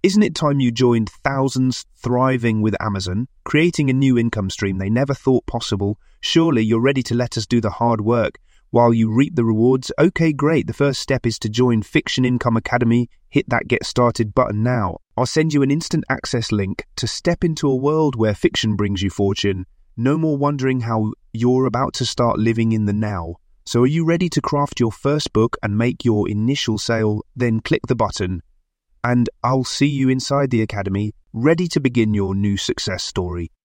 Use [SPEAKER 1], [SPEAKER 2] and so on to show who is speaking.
[SPEAKER 1] Isn't it time you joined thousands thriving with Amazon, creating a new income stream they never thought possible? Surely you're ready to let us do the hard work while you reap the rewards? Okay, great. The first step is to join Fiction Income Academy. Hit that Get Started button now. I'll send you an instant access link to step into a world where fiction brings you fortune. No more wondering how you're about to start living in the now. So are you ready to craft your first book and make your initial sale? Then click the button, and I'll see you inside the Academy, ready to begin your new success story.